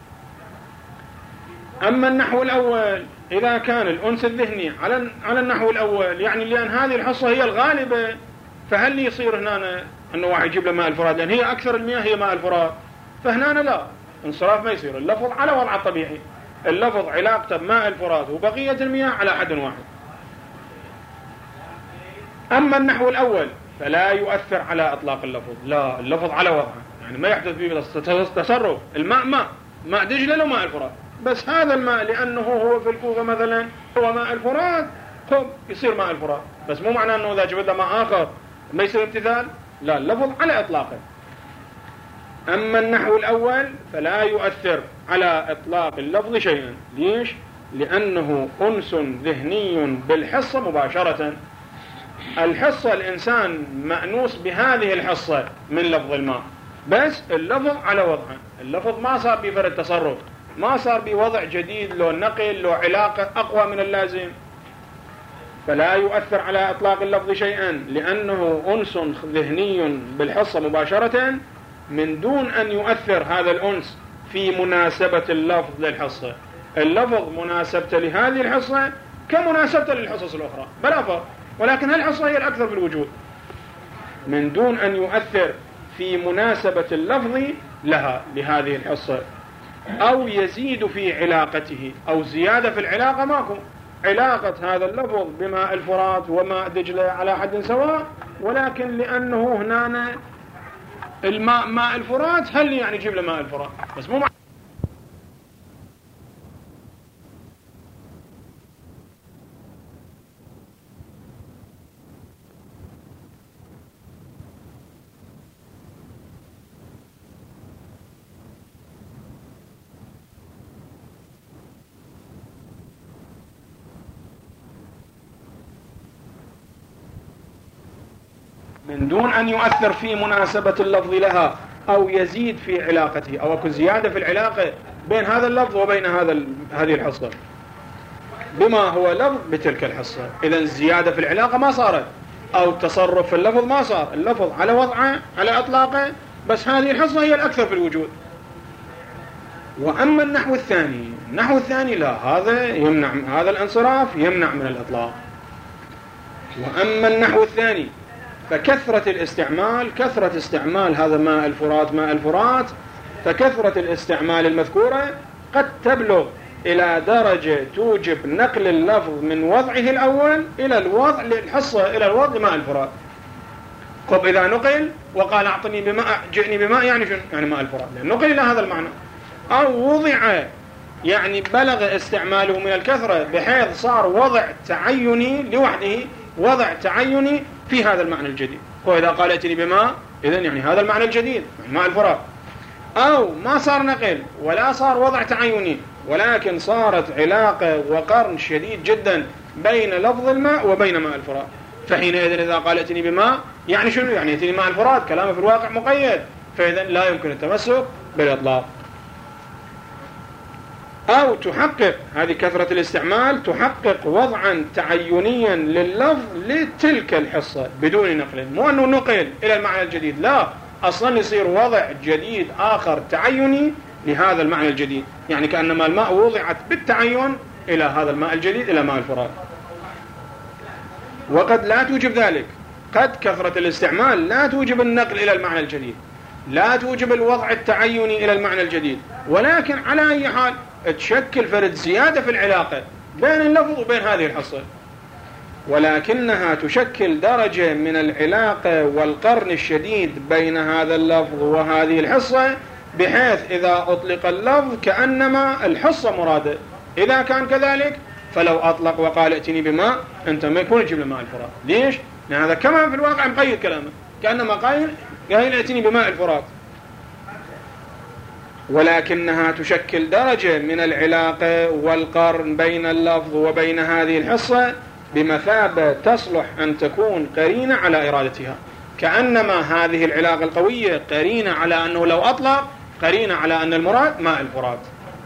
أما النحو الأول إذا كان الأنس الذهني على النحو الأول، يعني لأن هذه الحصة هي الغالبة، فهل يصير هنا أنه واحد يجيب له ماء الفرات لأن هي أكثر المياه هي ماء الفرات؟ فهنا لا، انصراف ما يصير. اللفظ على وضع الطبيعي، اللفظ علاقته بماء الفرات وبقية المياه على حد واحد. أما النحو الأول فلا يؤثر على إطلاق اللفظ، لا، اللفظ على وضعه، يعني ما يحدث فيه تصرف. الماء ماء دجلة وماء الفرات، بس هذا الماء لأنه هو في الكوفة مثلا هو ماء الفرات، خب يصير ماء الفرات، بس مو معناه أنه إذا جبت له ماء آخر ما يصير امتثال، لا، اللفظ على إطلاقه. أما النحو الأول فلا يؤثر على إطلاق اللفظ شيئا. ليش؟ لأنه أنس ذهني بالحصة مباشرة. الحصة الإنسان مأنوس بهذه الحصة من لفظ الماء، بس اللفظ على وضعه، اللفظ ما صار بفرد تصرف، ما صار بوضع جديد لو نقل لو علاقة أقوى من اللازم. فلا يؤثر على إطلاق اللفظ شيئا لأنه أنس ذهني بالحصة مباشرة، من دون أن يؤثر هذا الأنس في مناسبة اللفظ للحصة. اللفظ مناسبته لهذه الحصة كمناسبته للحصص الأخرى بلا فرق، ولكن هالحصة هي الأكثر في الوجود، من دون أن يؤثر في مناسبة اللفظ لها لهذه الحصة، أو يزيد في علاقته، أو زيادة في العلاقة ماكو. علاقة هذا اللفظ بماء الفرات وماء دجلة على حد سواء، ولكن لأنه هنا الماء ماء الفرات هل يعني يجيب له ماء الفرات، بس مو من دون أن يؤثر في مناسبة اللفظ لها أو يزيد في علاقته، أو أكو زيادة في العلاقة بين هذا اللفظ وبين هذه الحصة. بما هو لفظ بتلك الحصة. إذن الزيادة في العلاقة ما صارت، أو التصرف في اللفظ ما صار، اللفظ على وضعه على إطلاقه، بس هذه الحصة هي الأكثر في الوجود. وأما النحو الثاني لا، هذا يمنع، هذا الانصراف يمنع من الإطلاق. وأما النحو الثاني فكثرة الاستعمال، كثرة استعمال هذا ماء الفرات، فكثرة الاستعمال المذكورة قد تبلغ إلى درجة توجب نقل اللفظ من وضعه الأول إلى الوضع للحصة، إلى الوضع ماء الفرات. طب إذا نقل وقال أعطني بماء، جئني بماء، يعني شنو؟ يعني ماء الفرات، لأن نقل إلى هذا المعنى. أو وضع، يعني بلغ استعماله من الكثرة بحيث صار وضع تعيني لوحده، وضع تعيني في هذا المعنى الجديد. وإذا قال ائتني بماء، إذن يعني هذا المعنى الجديد، يعني ماء الفرات. أو ما صار نقل ولا صار وضع تعيني، ولكن صارت علاقة وقرن شديد جدا بين لفظ الماء وبين ماء الفرات، فحينئذ إذا قال ائتني بماء، يعني شنو؟ يعني ائتني ماء الفرات، كلامه في الواقع مقيد، فإذا لا يمكن التمسك بالإطلاق. أو تحقق، هذه كثرة الاستعمال تحقق وضعا تعينيا لللفظ لتلك الحصة بدون نقل، مو أنه نقل إلى المعنى الجديد، لا، أصلا يصير وضع جديد آخر تعيني لهذا المعنى الجديد، يعني كأنما الماء وضعت بالتعين إلى هذا الماء الجديد، إلى ماء الفرات. وقد لا توجب ذلك، قد كثرة الاستعمال لا توجب النقل إلى المعنى الجديد، لا توجب الوضع التعيني إلى المعنى الجديد، ولكن على أي حال تشكل فرد زيادة في العلاقة بين اللفظ وبين هذه الحصة، ولكنها تشكل درجة من العلاقة والقرن الشديد بين هذا اللفظ وهذه الحصة، بحيث إذا أطلق اللفظ كأنما الحصة مرادة. إذا كان كذلك فلو أطلق وقال ائتني بماء، أنت ما يكون تجيب لماء الفرات. ليش؟ لأن هذا كمان في الواقع مقيد كلامه، كأنما قائل ائتني بماء الفرات. ولكنها تشكل درجة من العلاقة والقرن بين اللفظ وبين هذه الحصة بمثابة تصلح أن تكون قرينة على إرادتها، كأنما هذه العلاقة القوية قرينة على أنه لو أطلق، قرينة على أن المراد ماء الفرات،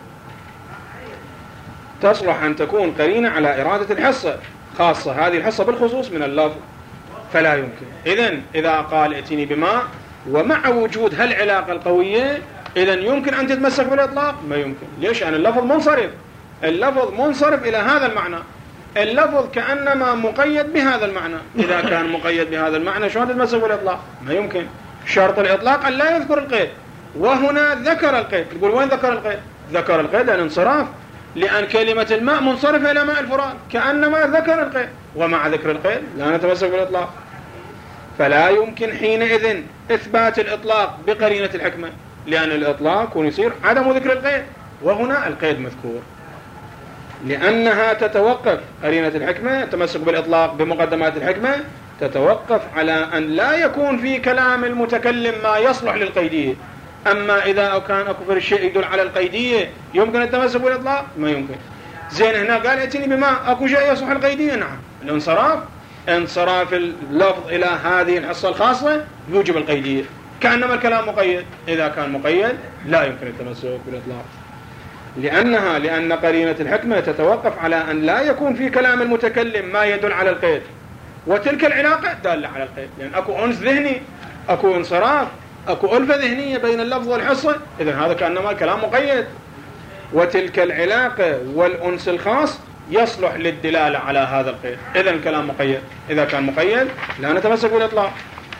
تصلح أن تكون قرينة على إرادة الحصة، خاصة هذه الحصة بالخصوص من اللفظ، فلا يمكن. إذن إذا قال ائتني بماء ومع وجود هالعلاقة القوية، إذن يمكن أن تتمسك بالإطلاق؟ ما يمكن. ليش؟ يعني اللفظ منصرف، اللفظ منصرف إلى هذا المعنى، اللفظ كأنما مقيد بهذا المعنى. إذا كان مقيد بهذا المعنى شلون تتمسك بالإطلاق؟ ما يمكن. شرط الإطلاق أن لا يذكر القيد، وهنا ذكر القيد. تقول وين ذكر القيد؟ ذكر القيد لأن انصراف، لأن كلمة الماء منصرفة إلى ماء الفرات، كأنما ذكر القيد، ومع ذكر القيد لا نتمسك بالإطلاق. فلا يمكن حينئذ إثبات الإطلاق بقرينة الحكمة، لأن الإطلاق يكون يصير عدم ذكر القيد، وهنا القيد مذكور، لأنها تتوقف قرينة الحكمة، التمسك بالإطلاق بمقدمات الحكمة تتوقف على أن لا يكون في كلام المتكلم ما يصلح للقيدية. أما إذا كان أكو الشيء يدل على القيدية يمكن التمسك بالإطلاق؟ ما يمكن. زين هنا قال ائتني بما، أكو شيء يصلح القيدية؟ نعم. الانصراف، انصراف اللفظ إلى هذه الحصة الخاصة يوجب القيدية، كأنما الكلام مقيد. إذا كان مقيد لا يمكن التمسك بالإطلاق، لأن قرينة الحكمة تتوقف على أن لا يكون في كلام المتكلم ما يدل على القيد، وتلك العلاقة دالة على القيد، لأن أكو أنس ذهني، أكو انصراف، أكو ألفة ذهنية بين اللفظ والحصة، إذن هذا كأنما الكلام مقيد، وتلك العلاقة والأنس الخاص يصلح للدلالة على هذا القيد، إذن الكلام مقيد. إذا كان مقيد لا نتمسك بالإطلاق.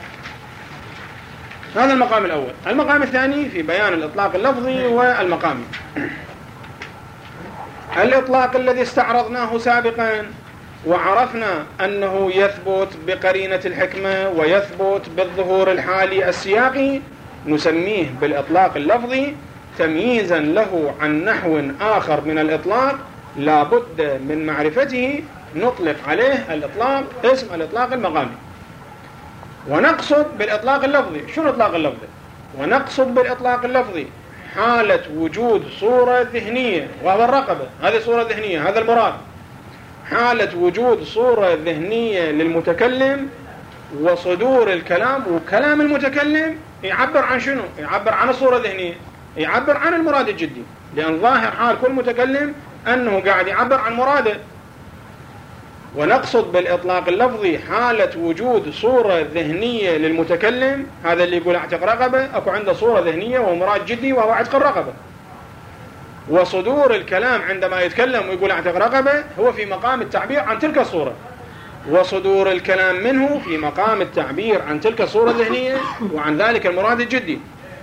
هذا المقام الأول. المقام الثاني في بيان الإطلاق اللفظي والمقامي. الإطلاق الذي استعرضناه سابقا وعرفنا أنه يثبت بقرينة الحكمة ويثبت بالظهور الحالي السياقي، نسميه بالإطلاق اللفظي تمييزا له عن نحو آخر من الإطلاق لا بد من معرفته، نطلق عليه الإطلاق اسم الإطلاق المقامي. ونقصد بالإطلاق اللفظي، شو الإطلاق اللفظي؟ ونقصد بالإطلاق اللفظي حالة وجود صورة ذهنية، وهو الرقبة، هذه صورة ذهنية، هذا المراد، حالة وجود صورة ذهنية للمتكلم وصدور الكلام، وكلام المتكلم يعبر عن شنو؟ يعبر عن الصورة الذهنية، يعبر عن المراد الجدي، لأن ظاهر حال كل متكلم أنه قاعد يعبر عن مراده، ونقصد بالإطلاق اللفظي حالة وجود صورة ذهنية للمتكلم، هذا اللي يقول اعتق رقبة، أكو عنده صورة ذهنية ومراد جدي وهو عتق الرقبة. وصدور الكلام عندما يتكلم ويقول اعتق رقبة هو في مقام التعبير عن تلك الصورة، وصدور الكلام منه في مقام التعبير عن تلك الصورة الذهنية وعن ذلك المراد الجدي.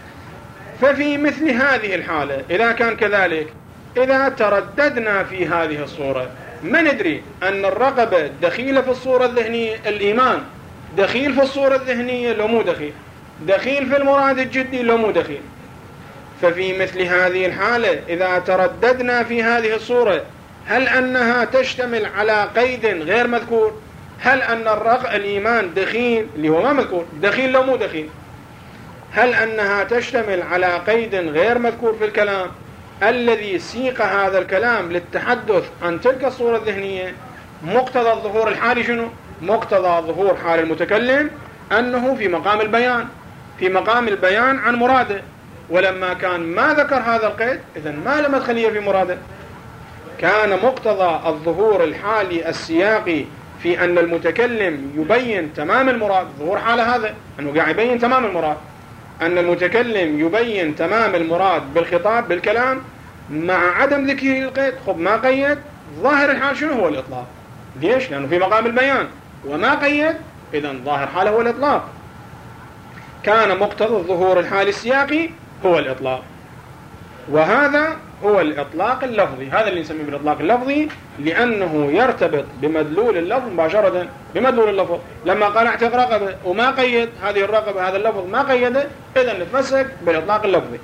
ففي مثل هذه الحالة إذا كان كذلك، إذا ترددنا في هذه الصورة ما ندري أن الرقبة دخيلة في الصورة الذهنية، الإيمان دخيل في الصورة الذهنية لو مو دخيل، دخيل في المراد الجدي لو مو دخيل. ففي مثل هذه الحالة إذا ترددنا في هذه الصورة هل أنها تشتمل على قيد غير مذكور؟ هل أن الإيمان دخيل اللي هو ما مذكور دخيل لو مو دخيل؟ هل أنها تشتمل على قيد غير مذكور في الكلام الذي سيق هذا الكلام للتحدث عن تلك الصورة الذهنية؟ مقتضى الظهور الحالي شنو؟ مقتضى ظهور حال المتكلم أنه في مقام البيان، في مقام البيان عن مراده، ولما كان ما ذكر هذا القيد إذن ما له مدخلية في مراده. كان مقتضى الظهور الحالي السياقي في أن المتكلم يبين تمام المراد، ظهور حال هذا أنه قاعد يبين تمام المراد، أن المتكلم يبين تمام المراد بالخطاب بالكلام مع عدم ذكره القيد. خب ما قيد، ظاهر الحال شنو هو الإطلاق. ليش؟ لأنه في مقام البيان، وما قيد إذن ظاهر حاله هو الإطلاق. كان مقتضى الظهور الحالي السياقي هو الإطلاق، وهذا هو الإطلاق اللفظي. هذا اللي نسميه بالإطلاق اللفظي لأنه يرتبط بمدلول اللفظ مباشرة، بمدلول اللفظ. لما قال اعتق رقبة وما قيد هذه الرقبة، هذا اللفظ ما قيده، إذن نتمسك بالإطلاق اللفظي.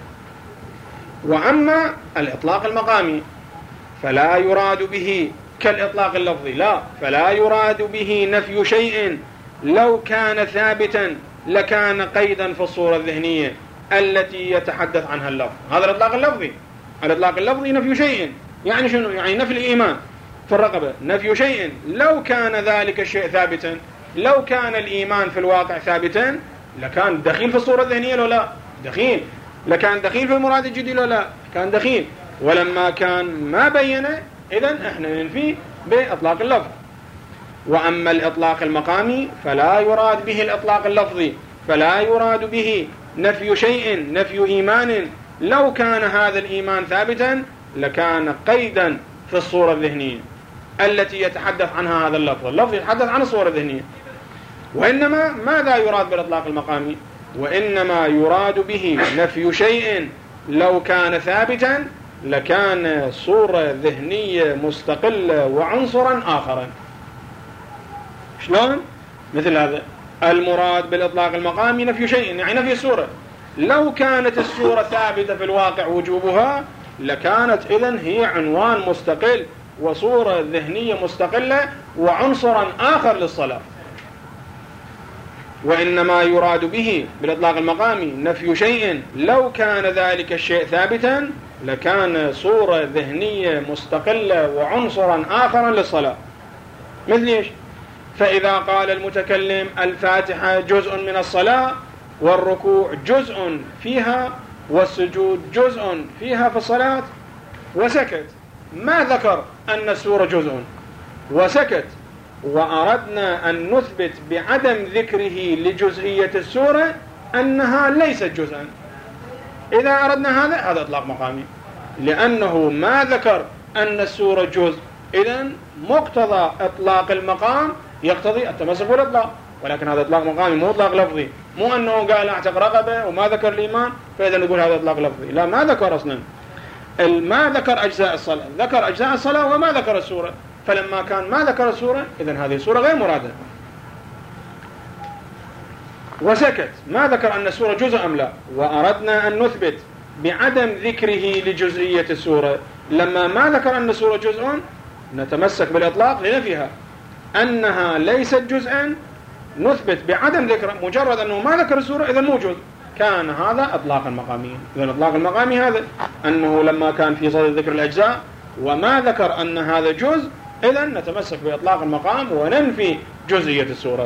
وأما الإطلاق المقامي فلا يراد به كالإطلاق اللفظي، لا، فلا يراد به نفي شيء لو كان ثابتا لكان قيدا في الصورة الذهنية التي يتحدث عنها اللفظ. هذا الإطلاق اللفظي. الإطلاق اللفظي نفي شيء، يعني شنو؟ يعني نفي الإيمان في الرقبة، نفي شيء لو كان ذلك الشيء ثابتا. لو كان الإيمان في الواقع ثابتا لكان دخيل في الصورة الذهنية لو لا دخيل، لكان دخيل في المراد الجدي لو لا كان دخيل. ولما كان ما بينه إذن احنا ننفي بإطلاق اللفظ. وأما الإطلاق المقامي فلا يراد به الإطلاق اللفظي، فلا يراد به نفي شيء، نفي إيمان لو كان هذا الإيمان ثابتا لكان قيدا في الصورة الذهنية التي يتحدث عنها هذا اللفظ. اللفظ يتحدث عن الصورة الذهنية. وإنما ماذا يراد بالإطلاق المقامي؟ وإنما يراد به نفي شيء لو كان ثابتا لكان صورة ذهنية مستقلة وعنصرا آخرا. شلون؟ مثل هذا المراد بالإطلاق المقامي نفي شيء، يعني نفي الصورة. لو كانت الصورة ثابتة في الواقع وجوبها لكانت إذن هي عنوان مستقل وصورة ذهنية مستقلة وعنصرا آخر للصلاة. وإنما يراد به بالإطلاق المقامي نفي شيء لو كان ذلك الشيء ثابتا لكان صورة ذهنية مستقلة وعنصرا آخرا للصلاة. مثل إيش؟ فإذا قال المتكلم الفاتحة جزء من الصلاة والركوع جزء فيها والسجود جزء فيها في الصلاة وسكت، ما ذكر أن السورة جزء وسكت، وأردنا أن نثبت بعدم ذكره لجزئية السورة أنها ليست جزءا، إذا أردنا هذا إطلاق مقامي، لأنه ما ذكر أن السورة جزء. إذن مقتضى إطلاق المقام يقتضي التمسك بالإطلاق، ولكن هذا إطلاق مقامي مو إطلاق لفظي. مو أنه قال اعتق رقبة وما ذكر الإيمان فإذا نقول هذا إطلاق لفظي. لا، ما ذكر أصلا، ما ذكر أجزاء الصلاة، ذكر أجزاء الصلاة وما ذكر السورة. فلما كان ما ذكر السورة إذن هذه السورة غير مرادة. وسكت، ما ذكر أن السورة جزء أم لا، وأردنا أن نثبت بعدم ذكره لجزئية السورة. لما ما ذكر أن السورة جزء نتمسك بالإطلاق لنفيها أنها ليست جزءا، نثبت بعدم ذكر، مجرد أنه ما ذكر السورة إذن مو جزء، كان هذا إطلاقا مقاميا. إذن إطلاق المقامي هذا أنه لما كان في صدد ذكر الأجزاء وما ذكر أن هذا جزء إذن نتمسك بإطلاق المقام وننفي جزئية السورة.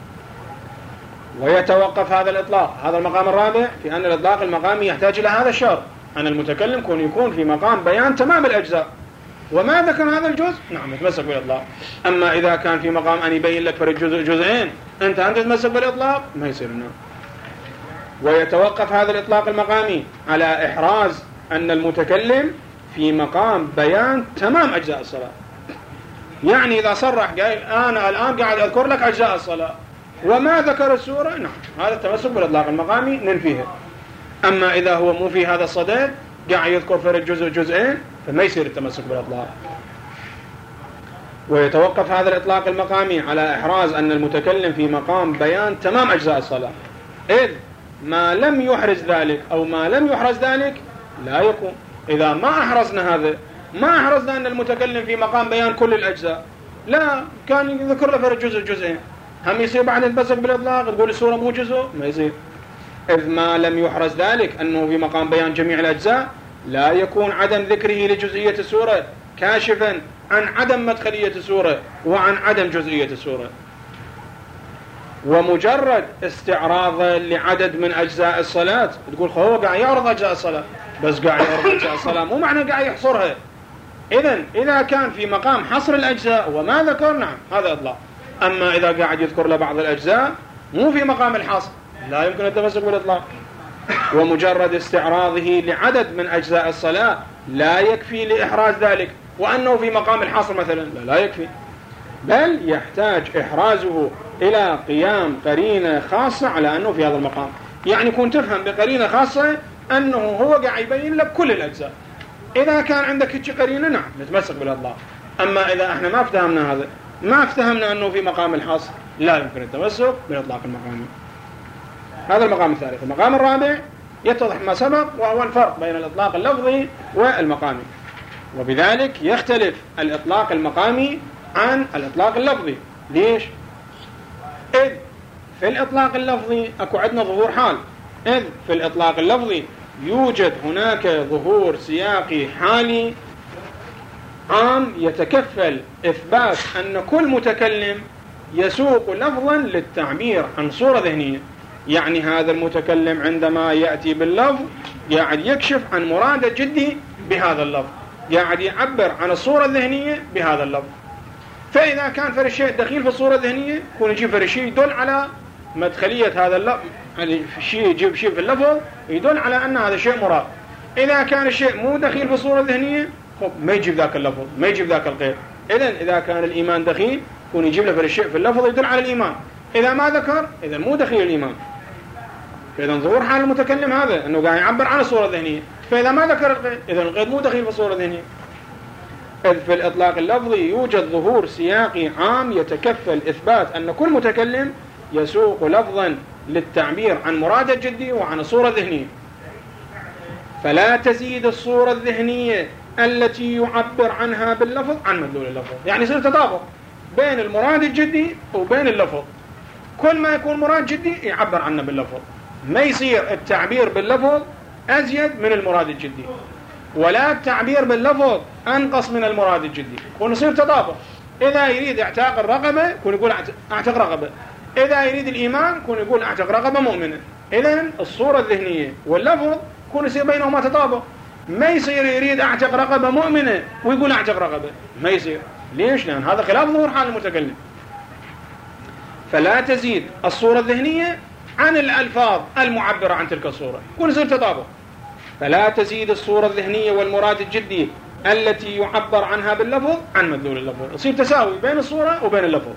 ويتوقف هذا الإطلاق، هذا المقام الرابع، في أن الإطلاق المقامي يحتاج إلى هذا الشرط، أن المتكلم يكون في مقام بيان تمام الأجزاء. وما ذكر هذا الجزء نعم نتمسك بالإطلاق. أما إذا كان في مقام أن يبين لك فرق جزئين أنت تتمسك بالإطلاق ما يصير النوع. ويتوقف هذا الإطلاق المقامي على إحراز أن المتكلم في مقام بيان تمام أجزاء الصلاة. يعني إذا صرح قال أنا الآن قاعد أذكر لك أجزاء الصلاة وما ذكر السورة نعم هذا التمسك بالإطلاق المقامي ننفيه. أما إذا هو مو في هذا الصدد قاعد يذكر فرق جزئين فما يصير التمسك بالإطلاق. ويتوقف هذا الإطلاق المقامي على إحراز أن المتكلم في مقام بيان تمام أجزاء الصلاة، إذ ما لم يحرز ذلك أو ما لم يحرز ذلك لا يكون. إذا ما أحرزنا هذا ما أحرزنا أن المتكلم في مقام بيان كل الأجزاء، لا كان يذكر له فرق جزئين، هم يصير بعد التمسك بالإطلاق تقول السورة مو جزء ما يصير. إذ ما لم يحرز ذلك أنه في مقام بيان جميع الأجزاء لا يكون عدم ذكره لجزئية السورة كاشفا عن عدم مدخلية السورة وعن عدم جزئية السورة. ومجرد استعراضه لعدد من أجزاء الصلاة تقول هو قاعد يعرض أجزاء الصلاة بس قاعد يعرض أجزاء الصلاة مو معنى قاعد يحصرها. إذا كان في مقام حصر الأجزاء وما ذكر نعم هذا إطلاق. أما إذا قاعد يذكر له بعض الأجزاء مو في مقام الحصر لا يمكن التمسك بالإطلاق. ومجرد استعراضه لعدد من أجزاء الصلاة لا يكفي لإحراز ذلك وأنه في مقام الحصر مثلا لا يكفي، بل يحتاج إحرازه إلى قيام قرينة خاصة على أنه في هذا المقام. يعني كنت تفهم بقرينة خاصة أنه هو قاعد يبين لك كل الأجزاء. إذا كان عندك هيك قرينة نعم نتمسك بالإطلاق. أما إذا احنا ما افتهمنا هذا ما افتهمنا أنه في مقام الحصر لا يمكن التمسك بالإطلاق المقامي. هذا المقام الثالث. المقام الرابع يتضح ما سبق وهو الفرق بين الإطلاق اللفظي والمقامي، وبذلك يختلف الإطلاق المقامي عن الإطلاق اللفظي. ليش؟ إذ في الإطلاق اللفظي أكو عندنا ظهور حال. إذ في الإطلاق اللفظي يوجد هناك ظهور سياقي حالي عام يتكفل إثبات أن كل متكلم يسوق لفظا للتعبير عن صورة ذهنية. يعني هذا المتكلم عندما يأتي باللفظ قاعد يكشف عن مراد الجدي بهذا اللفظ، قاعد يعبر عن الصورة الذهنية بهذا اللفظ. فإذا كان فرق شيء دخيل في الصورة الذهنية يكون يجيب فرق شيء يدل على مدخلية هذا اللفظ، يعني شيء يجيب شيء في اللفظ يدل على أن هذا شيء مراد. إذا كان الشيء مو دخيل في الصورة الذهنية ما يجيب ذاك اللفظ ما يجيب ذاك القيد. إذا كان الإيمان دخيل يكون يجيب له فرق شيء في اللفظ يدل على الإيمان. إذا ما ذكر إذا مو دخيل الإيمان. فإذا ظهور حال المتكلم هذا أنه قاعد يعبر عن الصورة الذهنية. فإذا ما ذكر القيد إذا القيد مو دخيل في الصورة الذهنية. إذ في الإطلاق اللفظي يوجد ظهور سياقي عام يتكفل إثبات أن كل متكلم يسوق لفظا للتعبير عن مراد الجدي وعن الصورة الذهنية، فلا تزيد الصورة الذهنية التي يعبر عنها باللفظ عن مدلول اللفظ. يعني يصير تطابق بين المراد الجدي وبين اللفظ. كل ما يكون مراد جدي يعبر عنه باللفظ، ما يصير التعبير باللفظ أزيد من المراد الجدي ولا التعبير باللفظ أنقص من المراد الجدي، يكون يصير تطابق. إذا يريد اعتاق الرقبة يكون يقول اعتق رقبة، إذا يريد الإيمان يكون يقول اعتق رقبة مؤمنة. إذن الصورة الذهنية واللفظ يكون يصير بينهما تطابق. ما يصير يريد اعتق رقبة مؤمنة ويقول اعتق رقبة، ما يصير. ليش؟ لأن هذا خلاف ظهور حال المتكلم. فلا تزيد الصورة الذهنية عن الألفاظ المعبرة عن تلك الصورة، يكون يصير تطابق. فلا تزيد الصورة الذهنية والمراد الجدي التي يعبر عنها باللفظ عن مدلول اللفظ، يصير تساوي بين الصورة وبين اللفظ.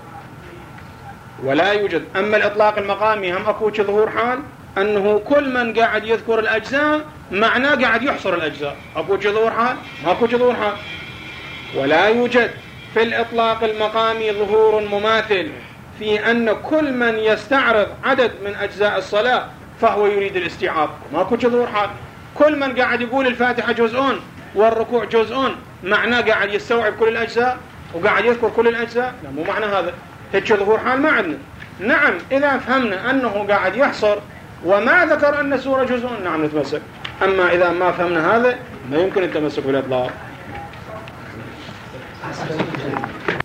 ولا يوجد. أما الإطلاق المقامي هم أكو ظهور حال أنه كل من قاعد يذكر الأجزاء معناه قاعد يحصر الأجزاء. أكو ظهور حال ما أكو ظهور حال. ولا يوجد في الإطلاق المقامي ظهور مماثل في أن كل من يستعرض عدد من أجزاء الصلاة فهو يريد الاستيعاب، ما أكو ظهور حال. كل من قاعد يقول الفاتحة جزء والركوع جزء معناه قاعد يستوعب كل الأجزاء وقاعد يذكر كل الأجزاء، لا مو معنى هذا. هيك ظهور حال ما عندنا. نعم إذا فهمنا أنه قاعد يحصر وما ذكر أن السورة جزء نعم نتمسك. أما إذا ما فهمنا هذا ما يمكن التمسك بالإطلاق.